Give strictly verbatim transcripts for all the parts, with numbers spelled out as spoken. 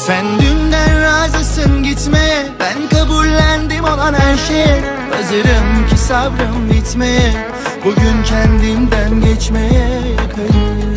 Sen dünden razısın gitmeye, ben kabullendim olan her şeye. Hazırım ki sabrım bitmeye, bugün kendimden geçmeye yakınım.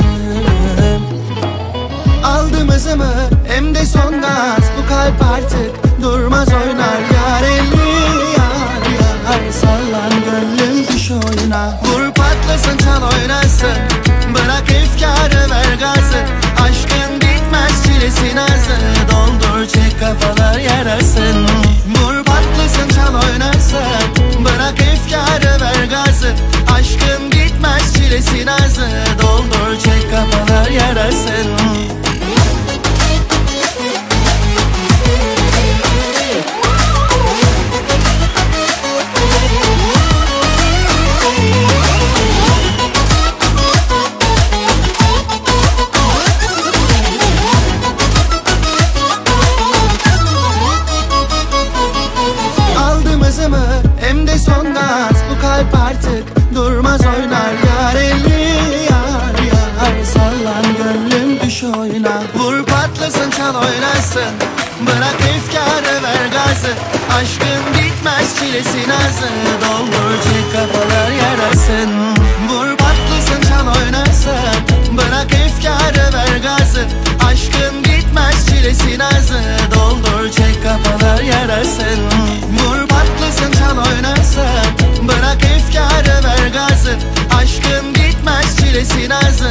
Aldım hızımı hem de son gaz, bu kalp artık durmaz oynar. Yar elli yar yar, sallan gönlüm düş oyuna. Vur patlasın çal oynasın, bırak efkarı ver gazı. Aşkın bitmez çilesi nazı, doldur çek kafalar yarasın. Vur patlasın çal oynasın, bırak efkarı ver gazı. Aşkın bitmez çilesi nazı, doldur çek kafalar yarasın. Hem de son gaz, bu kalp artık durmaz oynar. Yar elli yar yar, sallan gönlüm düş oyuna. Vur patlasın çal oynasın, bırak efkarı ver gazı. Aşkın bitmez çilesi nazı, doldur çek kafalar yarasın. Vur patlasın çal oynasın, bırak efkarı ver gazı. Aşkın bitmez çilesi nazı, doldur çek kafalar yarasın. Vur patlasın çal oynasın, bırak efkarı ver gazı. Aşkın bitmez çilesi nazı,